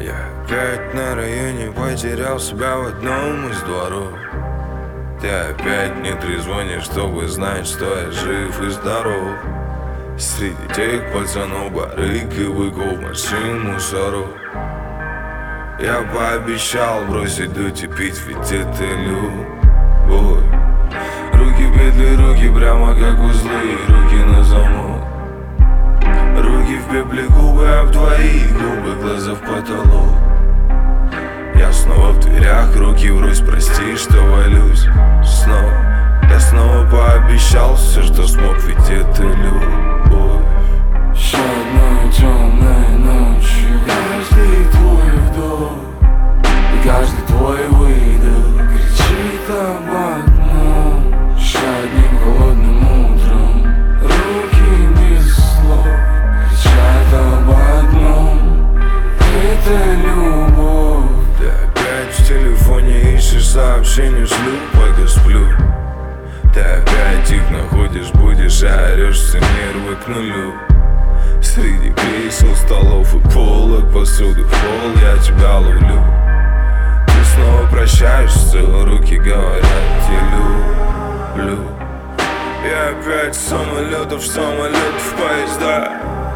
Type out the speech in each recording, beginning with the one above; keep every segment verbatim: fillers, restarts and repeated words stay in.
Я опять на районе потерял себя в одном из дворов. Ты опять не трезвонишь, чтобы знать, что я жив и здоров. Среди тех пацанов барыг и быков, машин, мусоров. Я пообещал бросить дуть и пить, ведь это любовь. Руки петли, руки прямо как узлы, руки на замок. Руки в пепле, губы об твои губы, глаза в потолок. Я снова в дверях, руки врозь, прости, что валюсь снова. Я снова пообещал все, что смог, ведь это любовь. Еще одной темной ночью каждый твой вдох и каждый твой выдох кричит об одном. Еще одним холодным утром руки без слов кричат об одном. Это любовь. Ты опять в телефоне ищешь сообщения, шлю, пока сплю. Ты опять их находишь, будешь, а орешь, все нервы к нулю. Среди кресел, столов и полок, посуды в пол я тебя ловлю. Ты снова прощаешься, руки говорят, я люблю. Я опять с самолетов, в самолет, в поезда.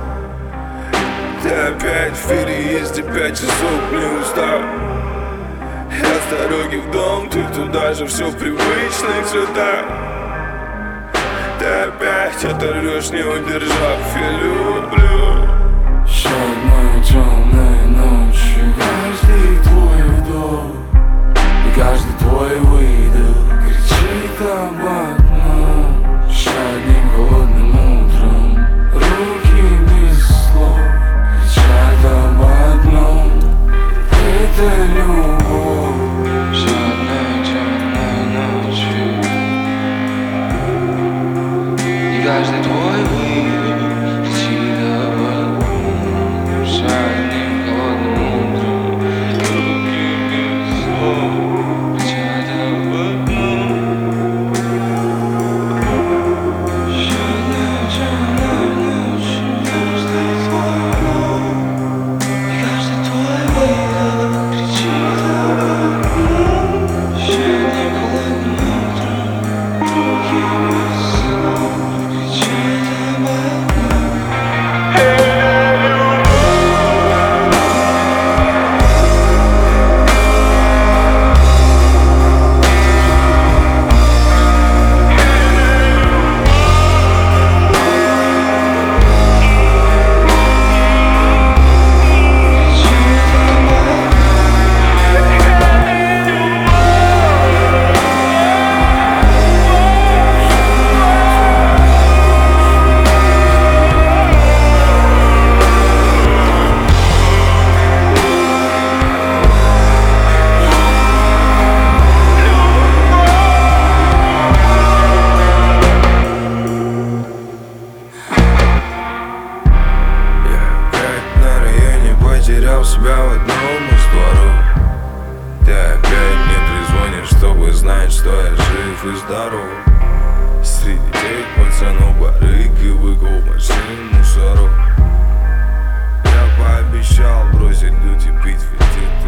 Ты опять в переезде, пять часов не устал. Я с дороги в дом, ты туда же, все в привычных цветах. Ты опять оторвешь, не удержав, я люблю. Еще одной темной ночью каждый твой вдох и каждый твой выдох кричит об одном. Еще одним холодным утром руки без слов кричат об одном. Это любовь. Еще одной темной ночью и каждый твой выдох кричит об одном. Еще одним холодным утром руки без слов кричат об одном. Еще одной темной ночью каждый твой вдох и каждый твой выдох кричит об одном. Еще одним холодным утром руки без слов кричат об одном. Потерял себя в одном из дворов. Ты опять не трезвонишь, чтобы знать, что я жив и здоров. Среди тех пацанов барыг и быков, машин, мусоров. Я пообещал бросить дуть и пить, ведь это